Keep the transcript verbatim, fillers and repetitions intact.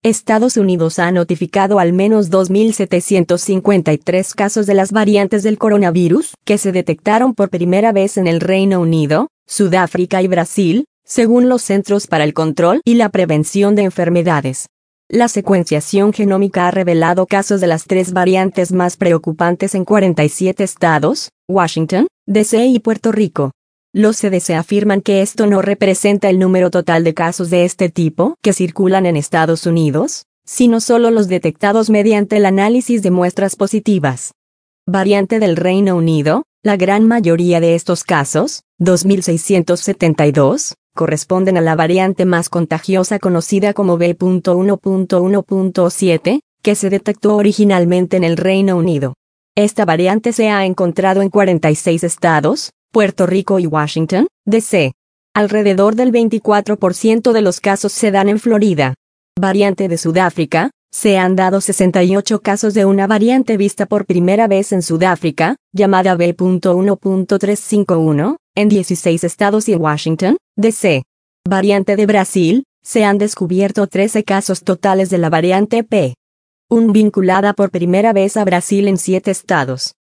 Estados Unidos ha notificado al menos dos mil setecientos cincuenta y tres casos de las variantes del coronavirus que se detectaron por primera vez en el Reino Unido, Sudáfrica y Brasil, según los Centros para el Control y la Prevención de Enfermedades. La secuenciación genómica ha revelado casos de las tres variantes más preocupantes en cuarenta y siete estados, Washington, D C y Puerto Rico. Los C D C afirman que esto no representa el número total de casos de este tipo que circulan en Estados Unidos, sino solo los detectados mediante el análisis de muestras positivas. Variante del Reino Unido, la gran mayoría de estos casos, dos mil seiscientos setenta y dos, corresponden a la variante más contagiosa conocida como B uno punto uno punto siete, que se detectó originalmente en el Reino Unido. Esta variante se ha encontrado en cuarenta y seis estados, Puerto Rico y Washington, D C. Alrededor del veinticuatro por ciento de los casos se dan en Florida. Variante de Sudáfrica, se han dado sesenta y ocho casos de una variante vista por primera vez en Sudáfrica, llamada B uno punto trescientos cincuenta y uno, en dieciséis estados y en Washington, D C. Variante de Brasil, se han descubierto trece casos totales de la variante P uno vinculada por primera vez a Brasil en siete estados.